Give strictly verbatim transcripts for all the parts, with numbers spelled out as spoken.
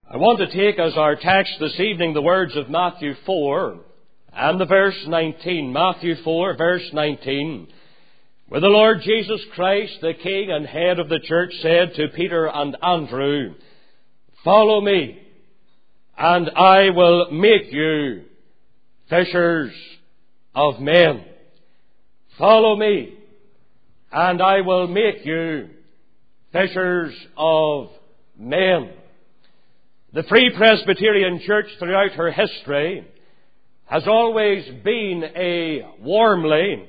I want to take as our text this evening the words of Matthew four and the verse nineteen. Matthew four, verse nineteen, where the Lord Jesus Christ, the King and Head of the Church, said to Peter and Andrew, "Follow me, and I will make you fishers of men." Follow me, and I will make you fishers of men. The Free Presbyterian Church throughout her history has always been a warmly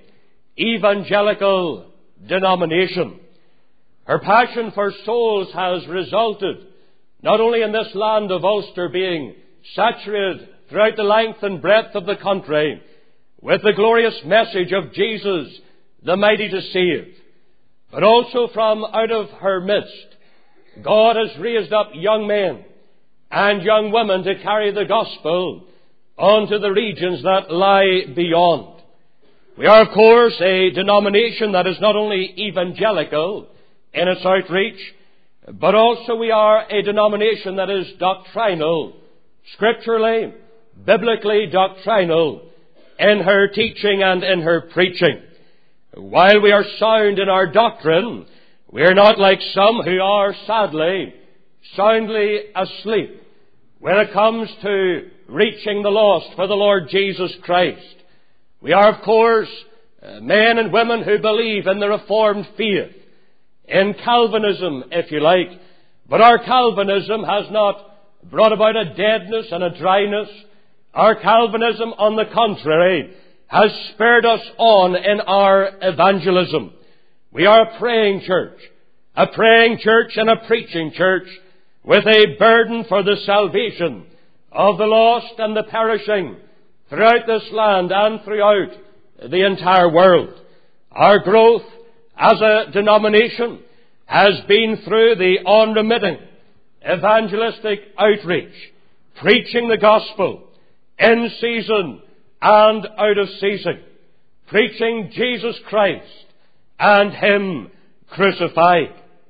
evangelical denomination. Her passion for souls has resulted not only in this land of Ulster being saturated throughout the length and breadth of the country with the glorious message of Jesus, the mighty to save, but also from out of her midst, God has raised up young men and young women to carry the gospel onto the regions that lie beyond. We are, of course, a denomination that is not only evangelical in its outreach, but also we are a denomination that is doctrinal, scripturally, biblically doctrinal in her teaching and in her preaching. While we are sound in our doctrine, we are not like some who are, sadly, soundly asleep when it comes to reaching the lost for the Lord Jesus Christ. We are, of course, men and women who believe in the Reformed faith, in Calvinism, if you like, but our Calvinism has not brought about a deadness and a dryness. Our Calvinism, on the contrary, has spurred us on in our evangelism. We are a praying church, a praying church and a preaching church with a burden for the salvation of the lost and the perishing throughout this land and throughout the entire world. Our growth as a denomination has been through the unremitting evangelistic outreach, preaching the gospel in season and out of season, preaching Jesus Christ and Him crucified.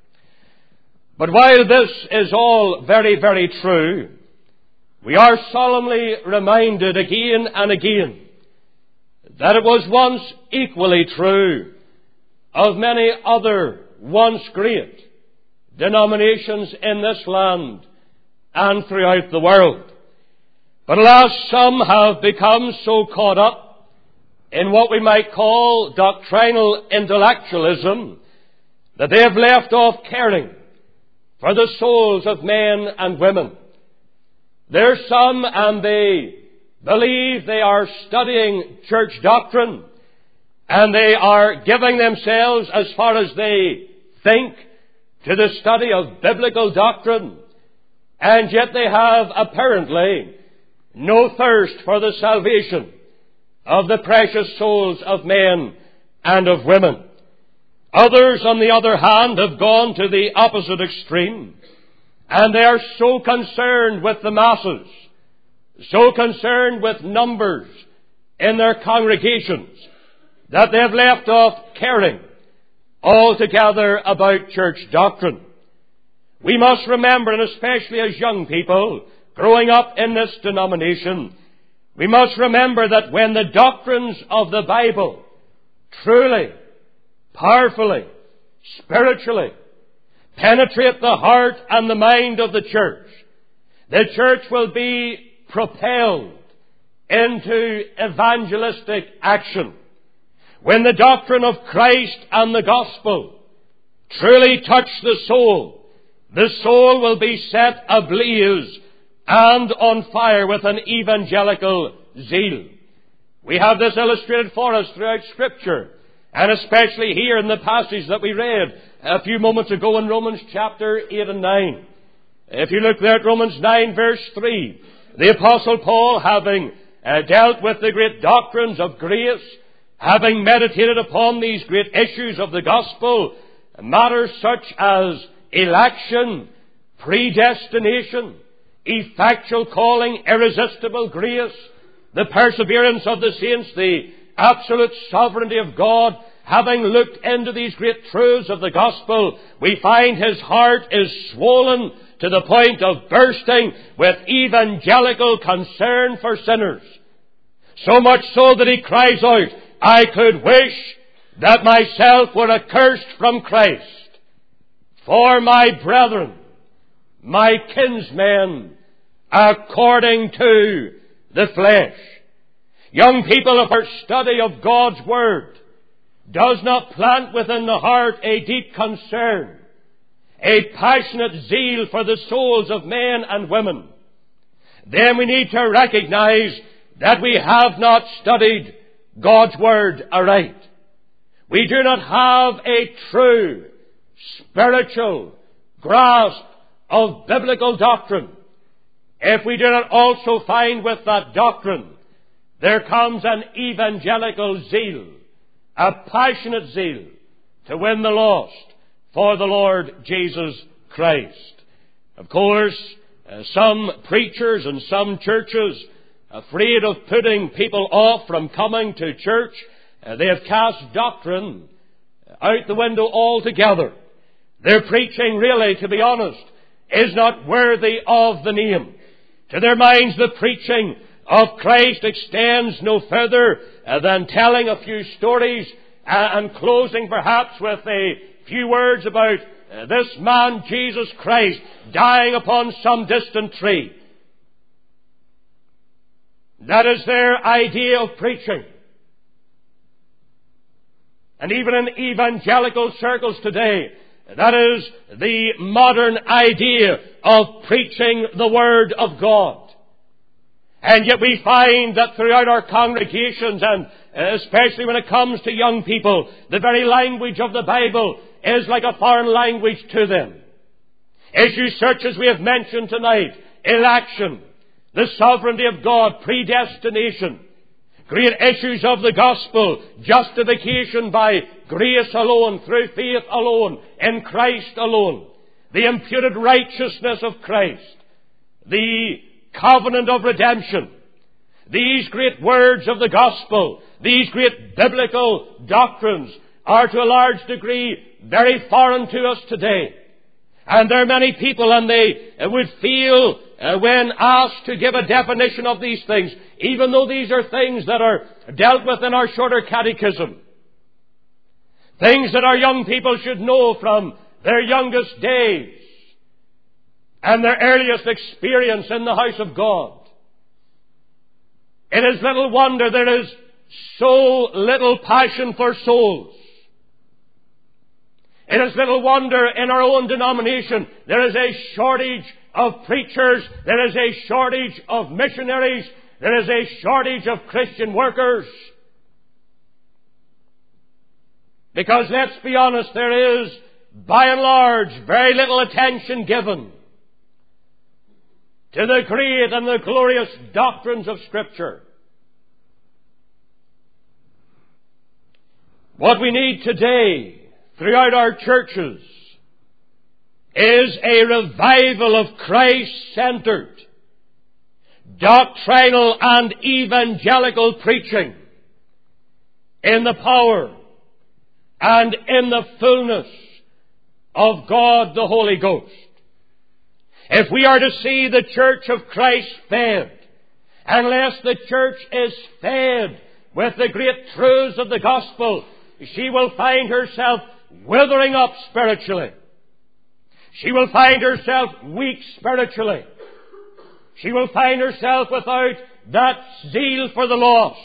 But while this is all very, very true, we are solemnly reminded again and again that it was once equally true of many other once great denominations in this land and throughout the world. But alas, some have become so caught up in what we might call doctrinal intellectualism that they have left off caring for the souls of men and women. There are some, and they believe they are studying church doctrine, and they are giving themselves, as far as they think, to the study of biblical doctrine, and yet they have apparently no thirst for the salvation of the precious souls of men and of women. Others, on the other hand, have gone to the opposite extreme, and they are so concerned with the masses, so concerned with numbers in their congregations, that they have left off caring altogether about church doctrine. We must remember, and especially as young people growing up in this denomination, we must remember that when the doctrines of the Bible truly, powerfully, spiritually penetrate the heart and the mind of the church, the church will be propelled into evangelistic action. When the doctrine of Christ and the gospel truly touch the soul, the soul will be set ablaze and on fire with an evangelical zeal. We have this illustrated for us throughout Scripture, and especially here in the passage that we read a few moments ago in Romans chapter eight and nine. If you look there at Romans nine verse three, the Apostle Paul, having uh, dealt with the great doctrines of grace, having meditated upon these great issues of the gospel, matters such as election, predestination, effectual calling, irresistible grace, the perseverance of the saints, the absolute sovereignty of God, having looked into these great truths of the gospel, we find his heart is swollen to the point of bursting with evangelical concern for sinners. So much so that he cries out, I could wish that myself were accursed from Christ for my brethren, my kinsmen, according to the flesh. Young people, if our study of God's Word does not plant within the heart a deep concern, a passionate zeal for the souls of men and women, then we need to recognize that we have not studied God's Word aright. We do not have a true spiritual grasp of biblical doctrine if we do not also find with that doctrine there comes an evangelical zeal, a passionate zeal to win the lost for the Lord Jesus Christ. Of course, uh, some preachers and some churches, afraid of putting people off from coming to church, uh, they have cast doctrine out the window altogether. Their preaching, really, to be honest, is not worthy of the name. To their minds, the preaching of Christ extends no further uh, than telling a few stories uh, and closing perhaps with a few words about uh, this man, Jesus Christ, dying upon some distant tree. That is their idea of preaching. And even in evangelical circles today, that is the modern idea of preaching the Word of God. And yet we find that throughout our congregations, and especially when it comes to young people, the very language of the Bible is like a foreign language to them. Issues such as we have mentioned tonight, election, the sovereignty of God, predestination, great issues of the gospel, justification by grace alone, through faith alone, in Christ alone, the imputed righteousness of Christ, the covenant of redemption. These great words of the gospel, these great biblical doctrines are to a large degree very foreign to us today. And there are many people, and they would feel uh, when asked to give a definition of these things, even though these are things that are dealt with in our shorter catechism, things that our young people should know from their youngest days and their earliest experience in the house of God. It is little wonder there is so little passion for souls. It is little wonder in our own denomination there is a shortage of preachers, there is a shortage of missionaries, there is a shortage of Christian workers. Because let's be honest, there is, by and large, very little attention given to the great and the glorious doctrines of Scripture. What we need today throughout our churches is a revival of Christ-centered, doctrinal and evangelical preaching in the power and in the fullness of God the Holy Ghost. If we are to see the church of Christ fed, unless the church is fed with the great truths of the gospel, she will find herself withering up spiritually. She will find herself weak spiritually. She will find herself without that zeal for the lost.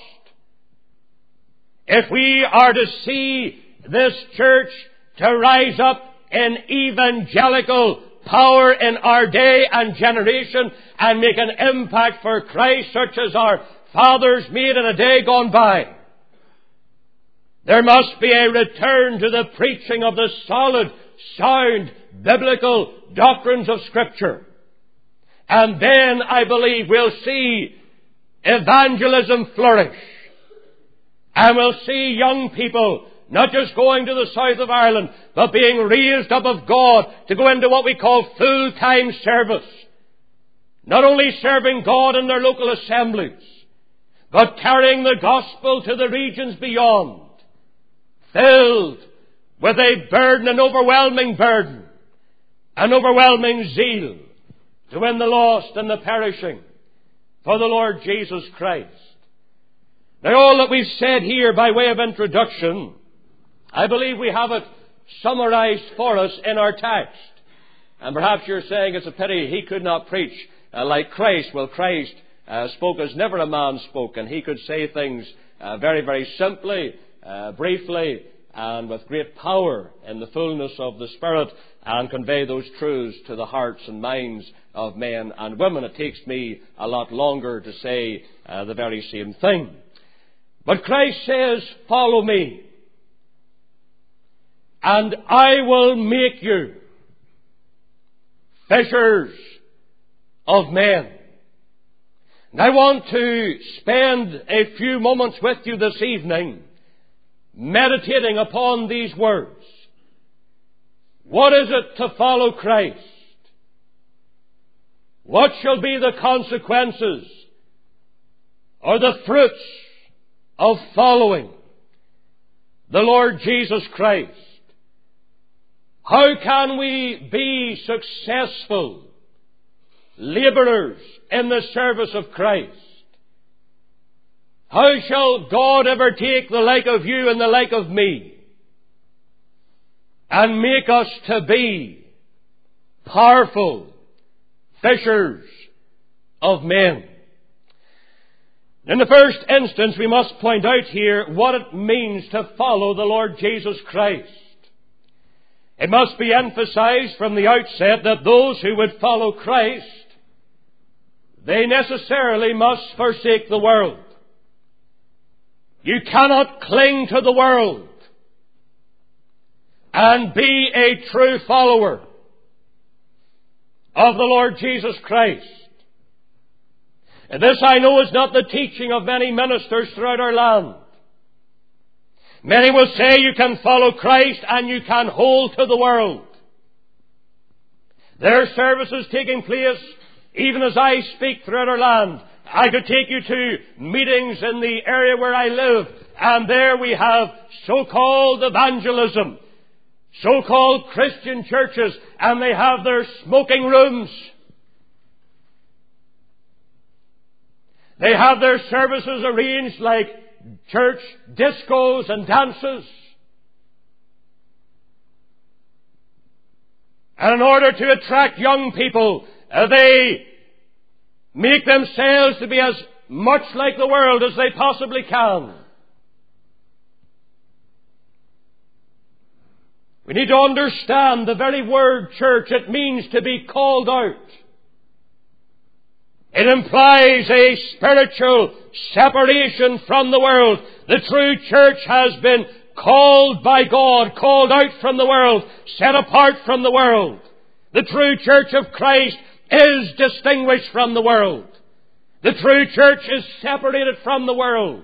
If we are to see this church to rise up in evangelical power in our day and generation and make an impact for Christ such as our fathers made in a day gone by, there must be a return to the preaching of the solid, sound, biblical doctrines of Scripture. And then, I believe, we'll see evangelism flourish. And we'll see young people not just going to the south of Ireland, but being raised up of God to go into what we call full-time service. Not only serving God in their local assemblies, but carrying the gospel to the regions beyond, filled with a burden, an overwhelming burden, an overwhelming zeal to win the lost and the perishing for the Lord Jesus Christ. Now, all that we've said here by way of introduction, I believe we have it summarized for us in our text. And perhaps you're saying it's a pity he could not preach uh, like Christ. Well, Christ uh, spoke as never a man spoke, and he could say things uh, very, very simply, uh, briefly, and with great power in the fullness of the Spirit, and convey those truths to the hearts and minds of men and women. It takes me a lot longer to say uh, the very same thing. But Christ says, "Follow me, and I will make you fishers of men." And I want to spend a few moments with you this evening meditating upon these words. What is it to follow Christ? What shall be the consequences or the fruits of following the Lord Jesus Christ? How can we be successful labourers in the service of Christ? How shall God ever take the like of you and the like of me and make us to be powerful fishers of men? In the first instance, we must point out here what it means to follow the Lord Jesus Christ. It must be emphasized from the outset that those who would follow Christ, they necessarily must forsake the world. You cannot cling to the world and be a true follower of the Lord Jesus Christ. And this, I know, is not the teaching of many ministers throughout our land. Many will say you can follow Christ and you can hold to the world. There are services taking place even as I speak throughout our land. I could take you to meetings in the area where I live, and there we have so-called evangelism, so-called Christian churches, and they have their smoking rooms. They have their services arranged like church discos and dances. And in order to attract young people, uh, they make themselves to be as much like the world as they possibly can. We need to understand the very word church. It means to be called out. It implies a spiritual separation from the world. The true church has been called by God, called out from the world, set apart from the world. The true church of Christ is distinguished from the world. The true church is separated from the world.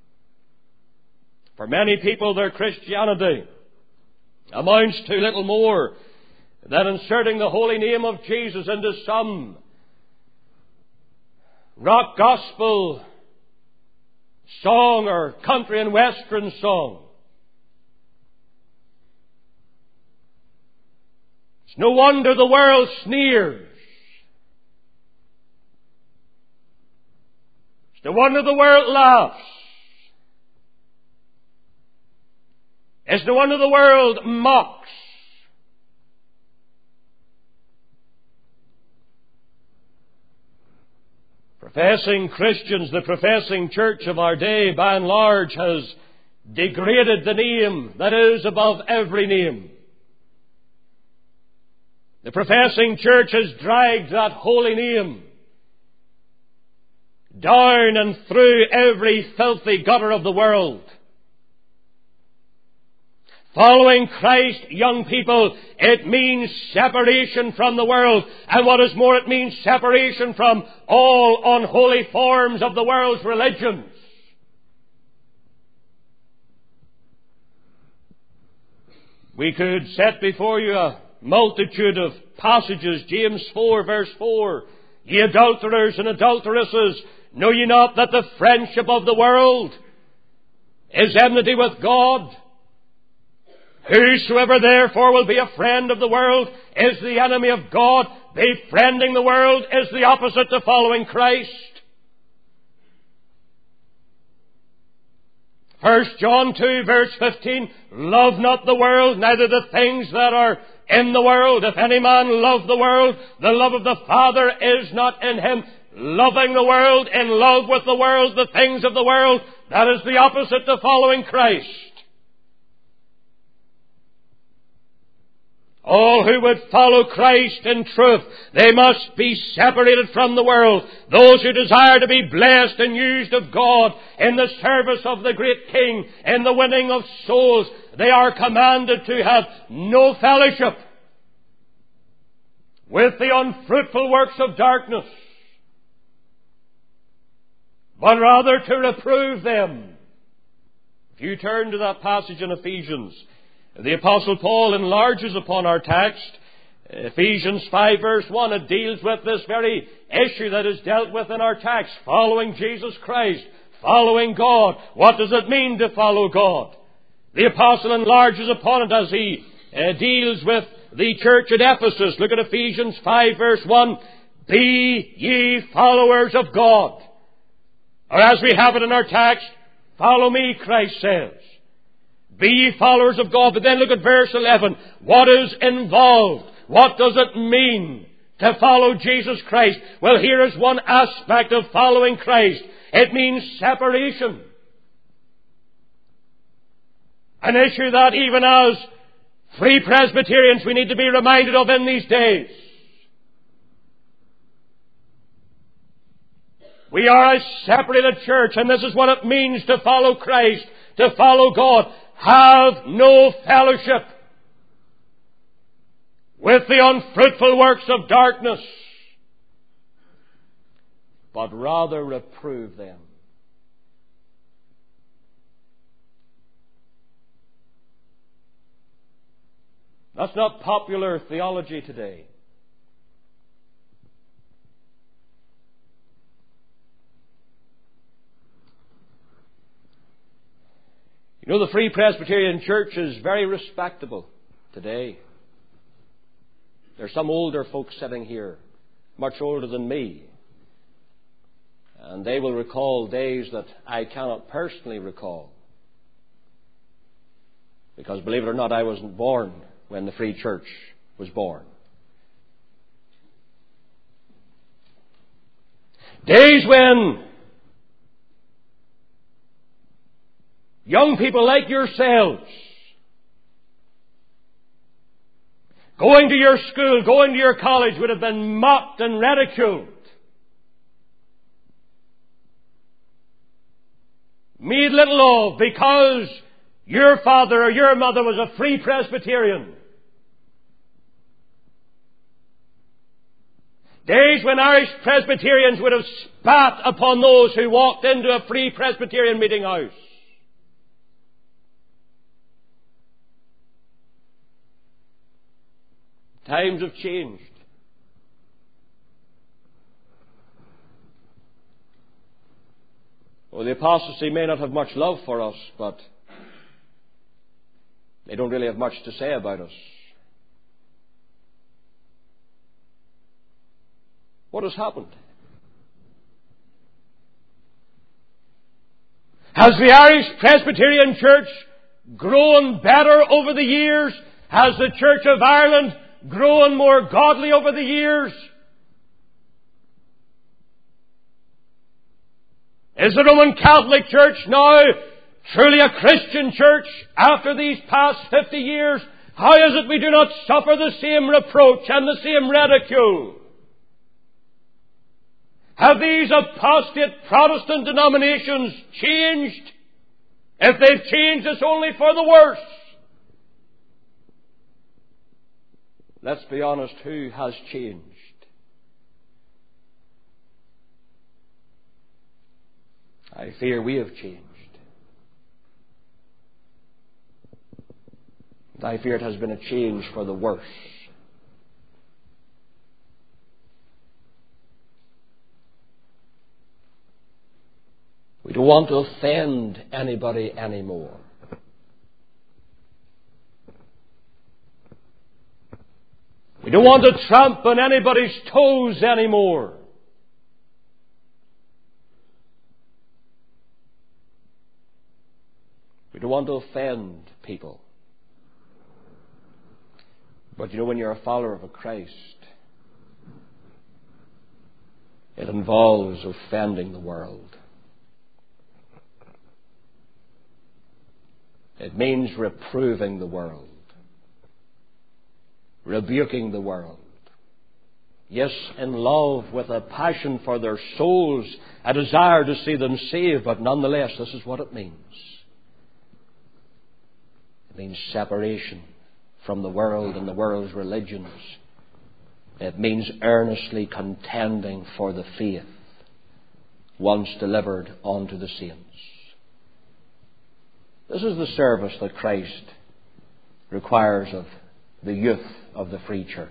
For many people, their Christianity amounts to little more than inserting the holy name of Jesus into some rock gospel song or country and western song. It's no wonder the world sneers. It's no wonder the world laughs. It's no wonder the world mocks. Professing Christians, the professing church of our day, by and large, has degraded the name that is above every name. The professing church has dragged that holy name down and through every filthy gutter of the world. Following Christ, young people, it means separation from the world. And what is more, it means separation from all unholy forms of the world's religions. We could set before you a multitude of passages. James four, verse four. Ye adulterers and adulteresses, know ye not that the friendship of the world is enmity with God? Whosoever therefore will be a friend of the world is the enemy of God. Befriending the world is the opposite to following Christ. First John two, verse fifteen, love not the world, neither the things that are in the world. If any man love the world, the love of the Father is not in him. Loving the world, in love with the world, the things of the world, that is the opposite to following Christ. All who would follow Christ in truth, they must be separated from the world. Those who desire to be blessed and used of God in the service of the great King, in the winning of souls, they are commanded to have no fellowship with the unfruitful works of darkness, but rather to reprove them. If you turn to that passage in Ephesians, the Apostle Paul enlarges upon our text. Ephesians five verse one, it deals with this very issue that is dealt with in our text. Following Jesus Christ. Following God. What does it mean to follow God? The Apostle enlarges upon it as he uh, deals with the church at Ephesus. Look at Ephesians five verse one. Be ye followers of God. Or as we have it in our text, follow me, Christ says. Be ye followers of God. But then look at verse eleven. What is involved? What does it mean to follow Jesus Christ? Well, here is one aspect of following Christ. It means separation. An issue that even as Free Presbyterians we need to be reminded of in these days. We are a separated church, and this is what it means to follow Christ, to follow God. Have no fellowship with the unfruitful works of darkness, but rather reprove them. That's not popular theology today. You know, the Free Presbyterian Church is very respectable today. There's some older folks sitting here, much older than me. And they will recall days that I cannot personally recall. Because, believe it or not, I wasn't born when the Free Church was born. Days when young people like yourselves, going to your school, going to your college, would have been mocked and ridiculed, made little of, because your father or your mother was a Free Presbyterian. Days when Irish Presbyterians would have spat upon those who walked into a Free Presbyterian meeting house. Times have changed. Well, the apostasy may not have much love for us, but they don't really have much to say about us. What has happened? Has the Irish Presbyterian Church grown better over the years? Has the Church of Ireland grown more godly over the years? Is the Roman Catholic Church now truly a Christian church after these past fifty years? How is it we do not suffer the same reproach and the same ridicule? Have these apostate Protestant denominations changed? If they've changed, it's only for the worse. Let's be honest, who has changed? I fear we have changed. I fear it has been a change for the worse. We don't want to offend anybody anymore. We don't want to tramp on anybody's toes anymore. We don't want to offend people. But you know, when you're a follower of a Christ, it involves offending the world. It means reproving the world, rebuking the world. Yes, in love, with a passion for their souls, a desire to see them saved, but nonetheless, this is what it means. It means separation from the world and the world's religions. It means earnestly contending for the faith once delivered unto the saints. This is the service that Christ requires of the youth of the Free Church.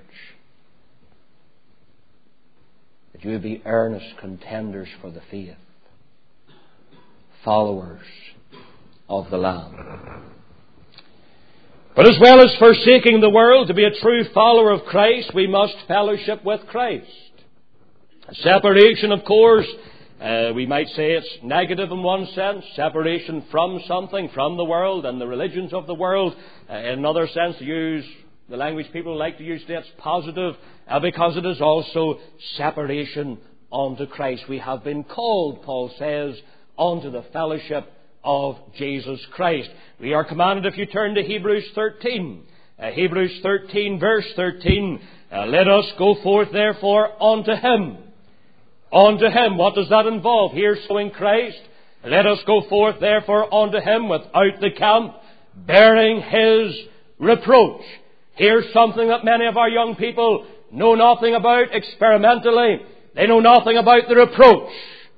That you would be earnest contenders for the faith, followers of the Lamb. But as well as forsaking the world to be a true follower of Christ, we must fellowship with Christ. Separation, of course, uh, we might say it's negative in one sense. Separation from something, from the world and the religions of the world. Uh, in another sense, to use the language people like to use today, it's positive uh, because it is also separation unto Christ. We have been called, Paul says, unto the fellowship of Jesus Christ. We are commanded, if you turn to Hebrews thirteen, uh, Hebrews thirteen, verse thirteen, uh, let us go forth therefore unto Him. Unto Him. What does that involve? Here, showing Christ. Let us go forth therefore unto Him without the camp, bearing His reproach. Here's something that many of our young people know nothing about experimentally. They know nothing about the reproach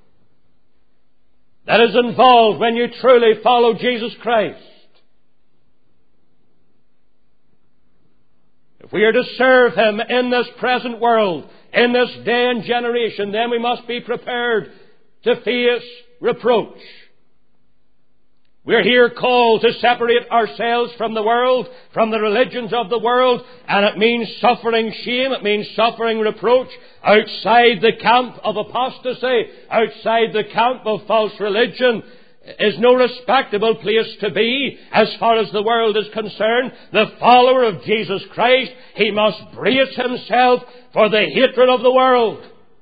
that is involved when you truly follow Jesus Christ. If we are to serve Him in this present world, in this day and generation, then we must be prepared to face reproach. We're here called to separate ourselves from the world, from the religions of the world, and it means suffering shame, it means suffering reproach outside the camp of apostasy, outside the camp of false religion. Is no respectable place to be as far as the world is concerned. The follower of Jesus Christ, he must brace himself for the hatred of the world.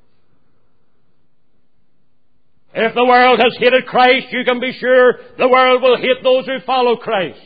If the world has hated Christ, you can be sure the world will hate those who follow Christ.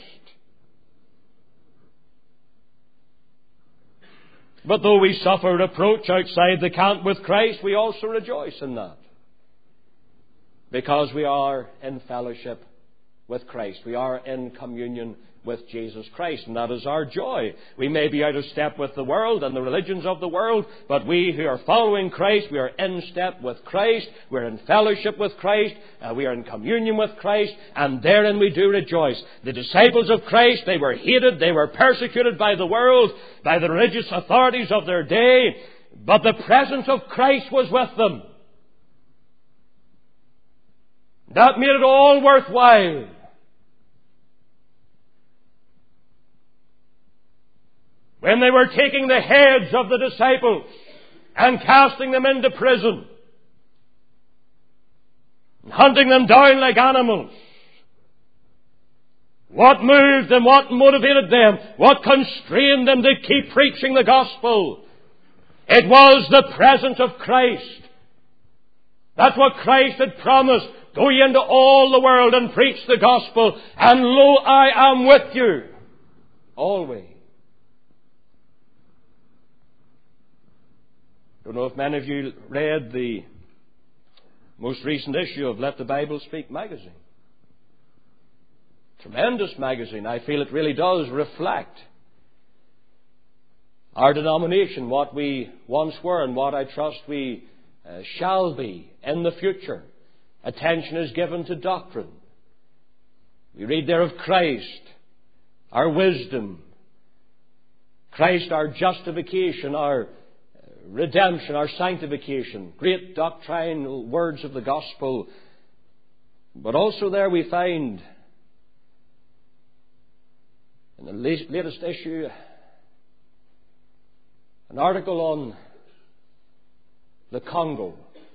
But though we suffer reproach outside the camp with Christ, we also rejoice in that. Because we are in fellowship with Christ. We are in communion with Jesus Christ. And that is our joy. We may be out of step with the world and the religions of the world, but we who are following Christ, we are in step with Christ. We're in fellowship with Christ. Uh, we are in communion with Christ. And therein we do rejoice. The disciples of Christ, they were hated. They were persecuted by the world, by the religious authorities of their day. But the presence of Christ was with them. That made it all worthwhile. When they were taking the heads of the disciples and casting them into prison, and hunting them down like animals, what moved them? What motivated them? What constrained them to keep preaching the gospel? It was the presence of Christ. That's what Christ had promised. Go ye into all the world and preach the gospel, and lo, I am with you always. I don't know if many of you read the most recent issue of Let the Bible Speak magazine. Tremendous magazine. I feel it really does reflect our denomination, what we once were and what I trust we uh, shall be in the future. Attention is given to doctrine. We read there of Christ, our wisdom, Christ, our justification, our redemption, our sanctification, great doctrinal words of the gospel. But also there we find in the latest issue an article on the Congo.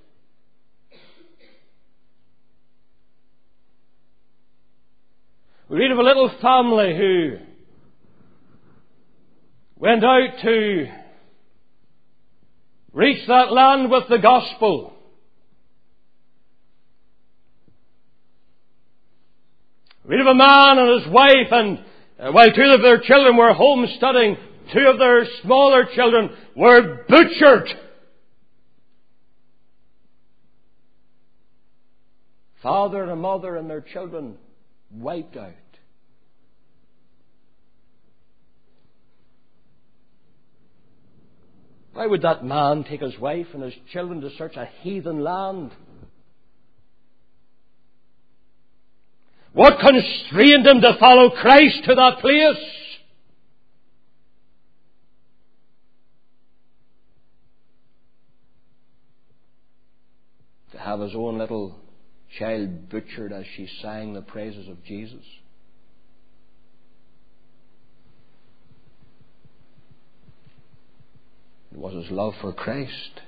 We read of a little family who went out to reach that land with the gospel. We read of a man and his wife, and uh, while two of their children were home studying, two of their smaller children were butchered. Father and a mother and their children wiped out. Why would that man take his wife and his children to such a heathen land? What constrained him to follow Christ to that place? To have his own little child butchered as she sang the praises of Jesus. It was his love for Christ.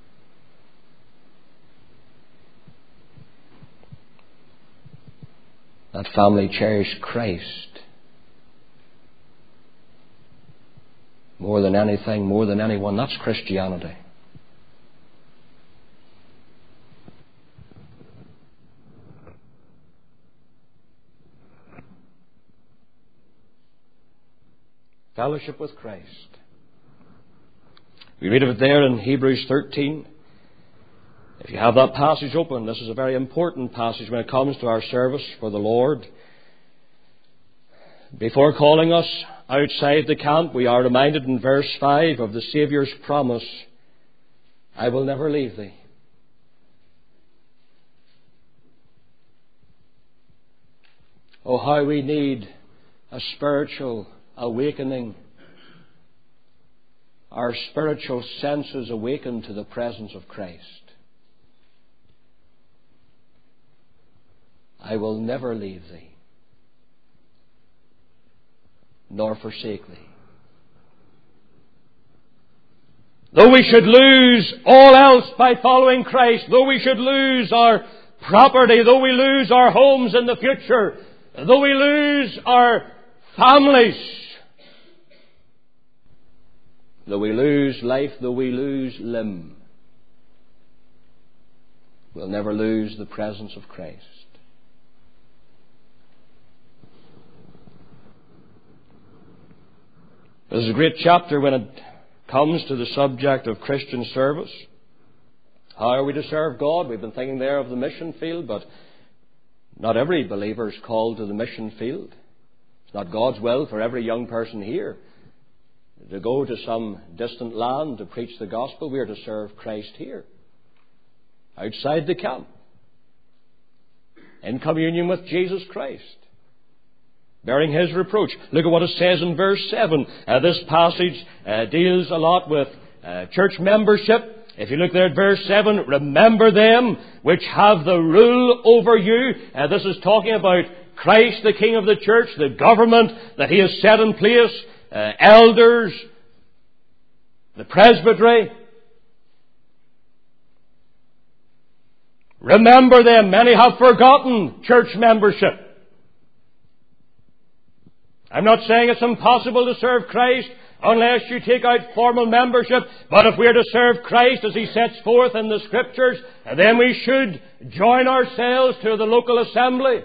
That family cherished Christ more than anything, more than anyone. That's Christianity. Fellowship with Christ. We read of it there in Hebrews thirteen. If you have that passage open, this is a very important passage when it comes to our service for the Lord. Before calling us outside the camp, we are reminded in verse five of the Saviour's promise, I will never leave thee. Oh, how we need a spiritual awakening. Our spiritual senses awakened to the presence of Christ. I will never leave thee, nor forsake thee. Though we should lose all else by following Christ, though we should lose our property, though we lose our homes in the future, though we lose our families, though we lose life, though we lose limb, we'll never lose the presence of Christ. This is a great chapter when it comes to the subject of Christian service. How are we to serve God? We've been thinking there of the mission field, but not every believer is called to the mission field. It's not God's will for every young person here to go to some distant land to preach the gospel. We are to serve Christ here, outside the camp, in communion with Jesus Christ, bearing His reproach. Look at what it says in verse seven. Uh, this passage uh, deals a lot with uh, church membership. If you look there at verse seven, remember them which have the rule over you. Uh, this is talking about Christ, the King of the church, the government that He has set in place, uh, elders, the presbytery. Remember them. Many have forgotten church membership. I'm not saying it's impossible to serve Christ unless you take out formal membership, but if we are to serve Christ as He sets forth in the Scriptures, then we should join ourselves to the local assembly.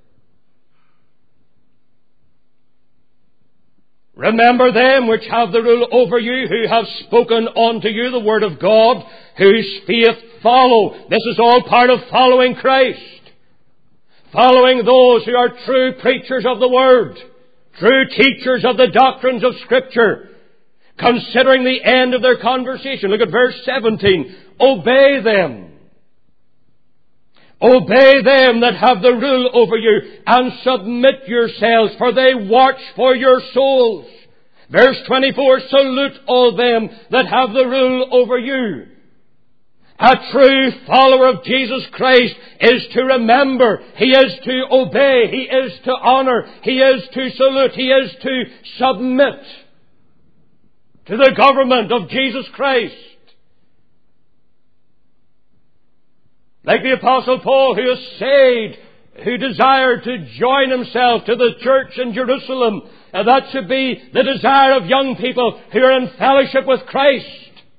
Remember them which have the rule over you, who have spoken unto you the word of God, whose faith follow. This is all part of following Christ. Following those who are true preachers of the word, true teachers of the doctrines of Scripture, considering the end of their conversation. Look at verse seventeen. Obey them. Obey them that have the rule over you, and submit yourselves, for they watch for your souls. Verse twenty-four. Salute all them that have the rule over you. A true follower of Jesus Christ is to remember. He is to obey. He is to honor. He is to salute. He is to submit. to the government of Jesus Christ. Like the Apostle Paul, who essayed, who desired to join himself to the church in Jerusalem. And that should be the desire of young people who are in fellowship with Christ.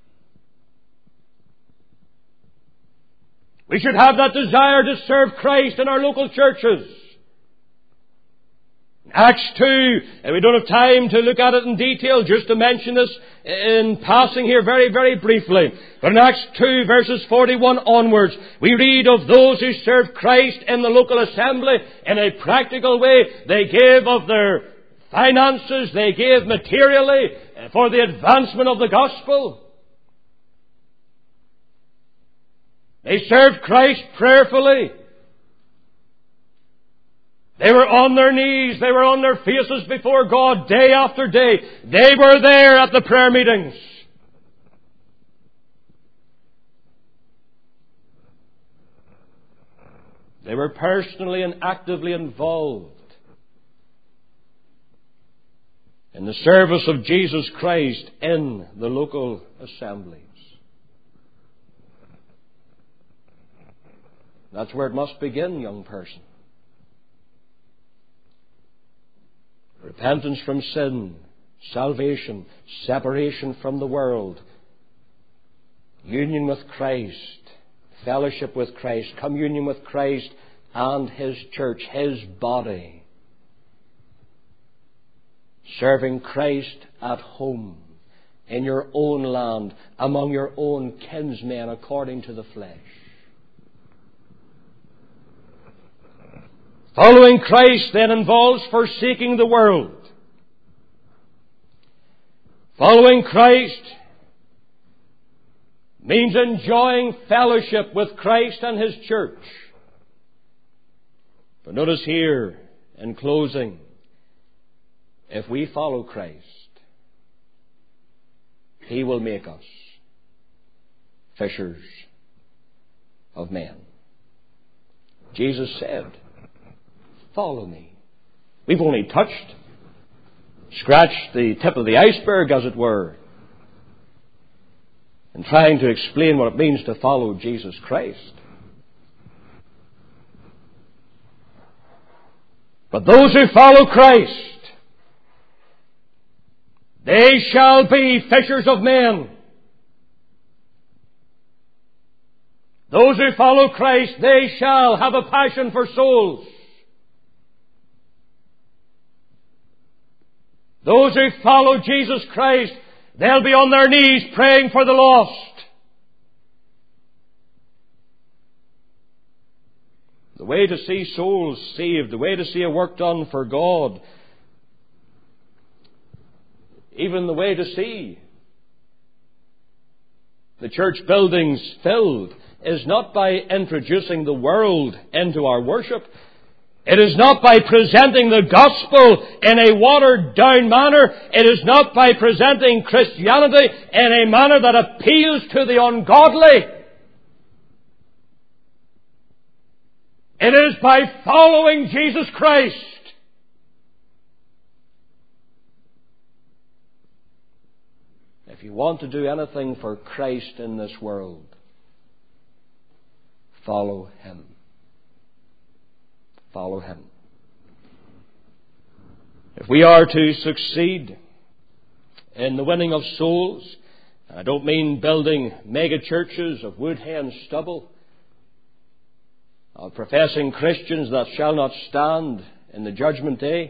We should have that desire to serve Christ in our local churches. Acts two, and we don't have time to look at it in detail, just to mention this in passing here very, very briefly. But in Acts two, verses forty-one onwards, we read of those who served Christ in the local assembly in a practical way. They gave of their finances, they gave materially for the advancement of the gospel. They served Christ prayerfully. They were on their knees. They were on their faces before God day after day. They were there at the prayer meetings. They were personally and actively involved in the service of Jesus Christ in the local assemblies. That's where it must begin, young person. Repentance from sin, salvation, separation from the world, union with Christ, fellowship with Christ, communion with Christ and His church, His body. Serving Christ at home, in your own land, among your own kinsmen according to the flesh. Following Christ then involves forsaking the world. Following Christ means enjoying fellowship with Christ and His church. But notice here, in closing, if we follow Christ, He will make us fishers of men. Jesus said, "Follow me." We've only touched, scratched the tip of the iceberg, as it were, in trying to explain what it means to follow Jesus Christ. But those who follow Christ, they shall be fishers of men. Those who follow Christ, they shall have a passion for souls. Those who follow Jesus Christ, they'll be on their knees praying for the lost. The way to see souls saved, the way to see a work done for God, even the way to see the church buildings filled, is not by introducing the world into our worship. It is not by presenting the gospel in a watered-down manner. It is not by presenting Christianity in a manner that appeals to the ungodly. It is by following Jesus Christ. If you want to do anything for Christ in this world, follow Him. Follow Him. If we are to succeed in the winning of souls, and I don't mean building mega churches of wood, hay and stubble, of professing Christians that shall not stand in the judgment day,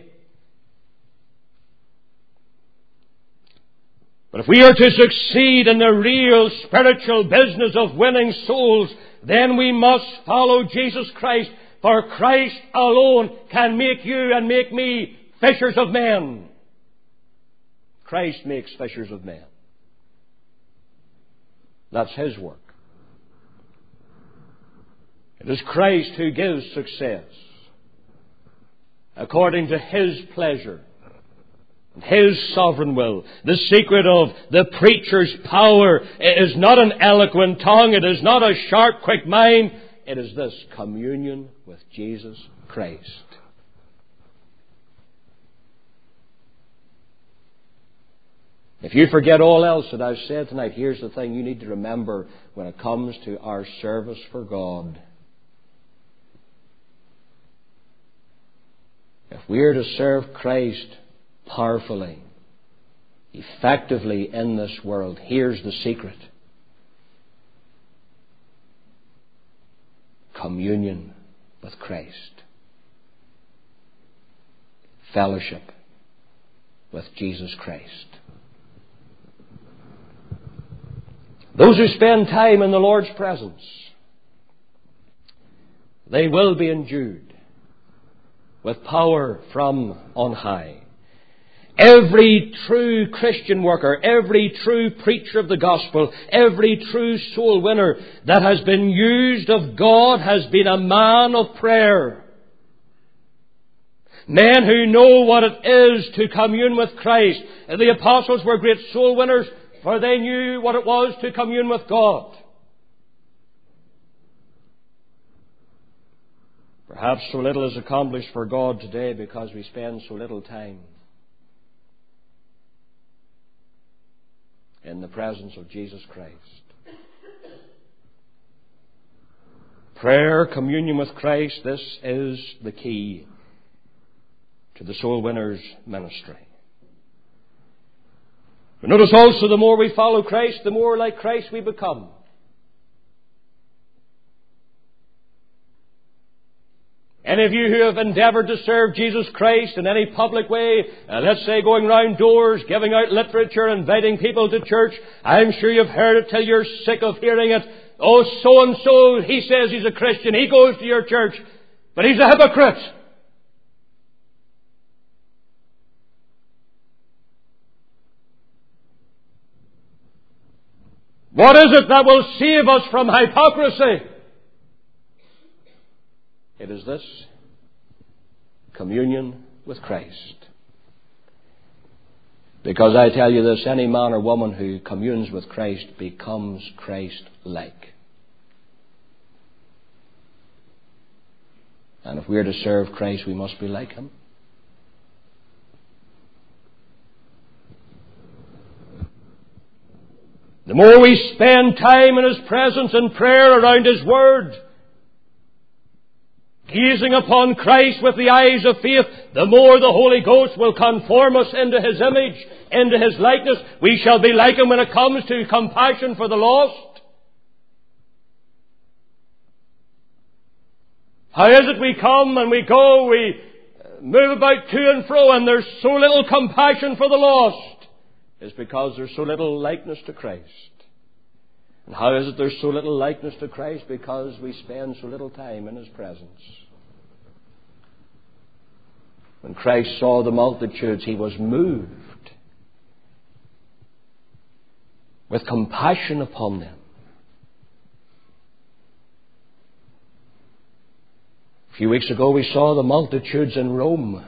but if we are to succeed in the real spiritual business of winning souls, then we must follow Jesus Christ. For Christ alone can make you and make me fishers of men. Christ makes fishers of men. That's His work. It is Christ who gives success according to His pleasure, His sovereign will. The secret of the preacher's power is not an eloquent tongue. It is not a sharp, quick mind. It is this: communion with Jesus Christ. If you forget all else that I've said tonight, here's the thing you need to remember when it comes to our service for God. If we are to serve Christ powerfully, effectively in this world, here's the secret. Communion with Christ. Fellowship with Jesus Christ. Those who spend time in the Lord's presence, they will be endued with power from on high. Every true Christian worker, every true preacher of the gospel, every true soul winner that has been used of God has been a man of prayer. Men who know what it is to commune with Christ. The apostles were great soul winners, for they knew what it was to commune with God. Perhaps so little is accomplished for God today because we spend so little time in the presence of Jesus Christ. Prayer, communion with Christ, this is the key to the soul winner's ministry. But notice also, the more we follow Christ, the more like Christ we become. Any of you who have endeavoured to serve Jesus Christ in any public way, uh, let's say going round doors, giving out literature, inviting people to church, I'm sure you've heard it till you're sick of hearing it. Oh, so-and-so, he says he's a Christian, he goes to your church, but he's a hypocrite. What is it that will save us from hypocrisy? It is this: communion with Christ. Because I tell you this, any man or woman who communes with Christ becomes Christ-like. And if we are to serve Christ, we must be like Him. The more we spend time in His presence and prayer around His Word, gazing upon Christ with the eyes of faith, the more the Holy Ghost will conform us into His image, into His likeness. We shall be like Him when it comes to compassion for the lost. How is it we come and we go, we move about to and fro, and there's so little compassion for the lost? It's because there's so little likeness to Christ. And how is it there's so little likeness to Christ? Because we spend so little time in His presence. When Christ saw the multitudes, He was moved with compassion upon them. A few weeks ago we saw the multitudes in Rome.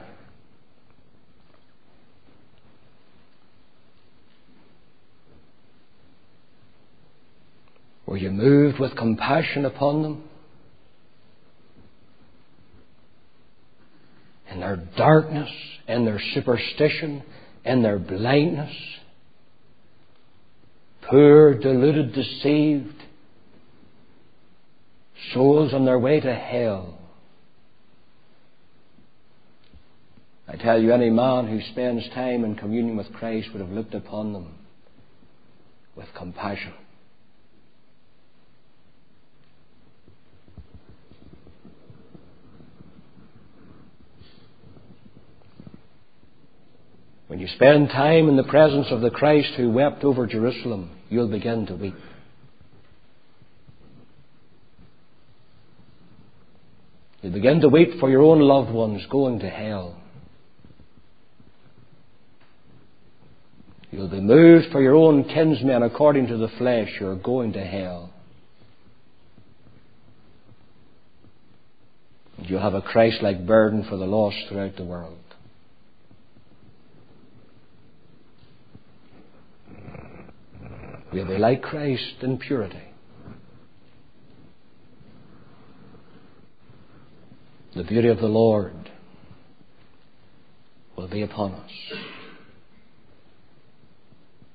Were you moved with compassion upon them? In their darkness, in their superstition, in their blindness. Poor, deluded, deceived souls on their way to hell. I tell you, any man who spends time in communion with Christ would have looked upon them with compassion. When you spend time in the presence of the Christ who wept over Jerusalem, you'll begin to weep. You'll begin to weep for your own loved ones going to hell. You'll be moved for your own kinsmen according to the flesh who are going to hell. And you'll have a Christ-like burden for the lost throughout the world. We'll be like Christ in purity. The beauty of the Lord will be upon us.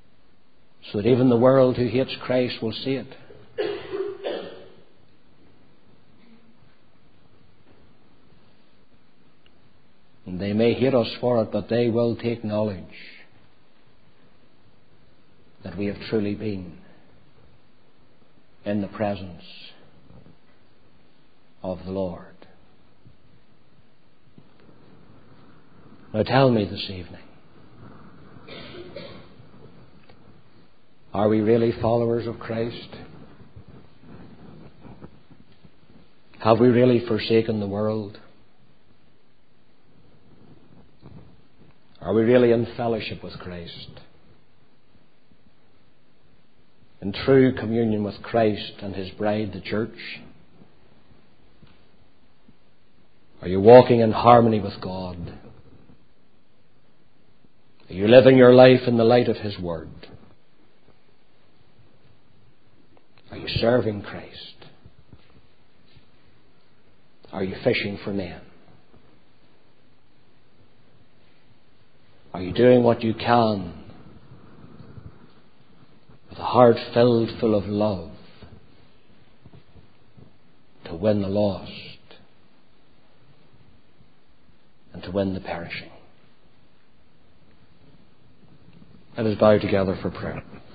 so that even the world who hates Christ will see it. And they may hate us for it, but they will take knowledge that we have truly been in the presence of the Lord. Now tell me this evening, are we really followers of Christ? Have we really forsaken the world? Are we really in fellowship with Christ? In true communion with Christ and His bride, the church? Are you walking in harmony with God? Are you living your life in the light of His Word? Are you serving Christ? Are you fishing for men? Are you doing what you can with a heart filled full of love to win the lost and to win the perishing? Let us bow together for prayer.